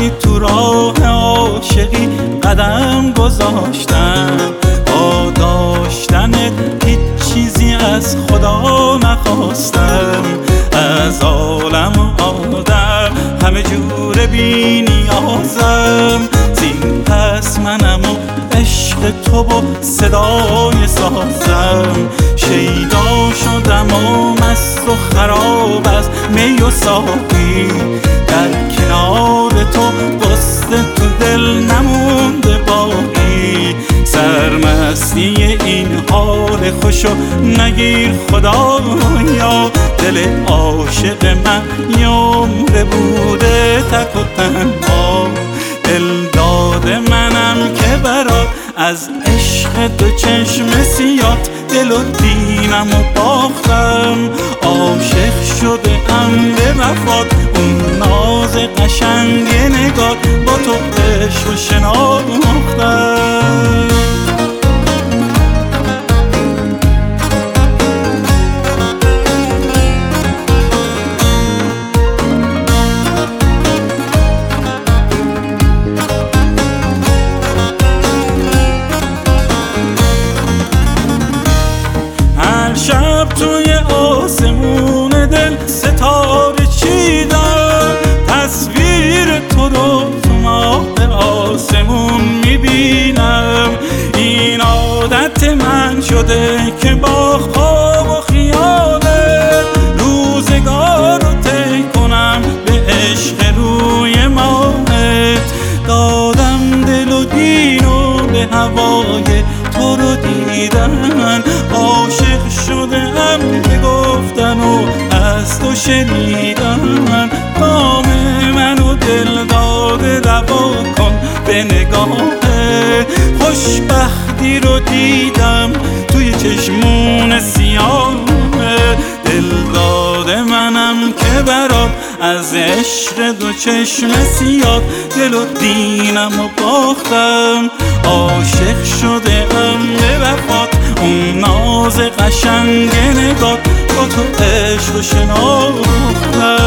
وقتی تو راه عاشقی قدم گذاشتم، با داشتنت هیچ چیزی از خدا نخواستم. از عالم و آدم همه جور بی نیازم، زین پس منم و عشق تو و صدای سازم. شیدا شدم و مست و خراب از می و ساقی، در کنار تو غصه تو دل نمونده باقی. سرمستی این حال خوشو نگیر خدایا، دل عاشق من یمره بوده تک و تنها. دلداد منم که برات از عشق دو چشم سیات دل و دینم و باختم. عاشق شده ام به وفات، اون ناز قشنگ نگات با تو عشق و شناختم. شب توی آسمون دل ستاره چیدم، تصویر تو رو تو ماه آسمون میبینم. این عادت من شده که با خواب و خیاله روزگار رو طی کنم به عشق روی ماهت. دادم دل و دین و به هوای تو رو دیدن، عاشق شده ام که گفتن و از تو شنیدن. کام منو دل داده روا کن به نگاه، خوشبختی رو دیدم توی چشمون سیاه. دلداد منم که برات از عشق دو چشم سیاه دل و دینم و باختم. عاشق شده ام به وفات، اون ناز قشنگ نگات با تو عشق و شناختم.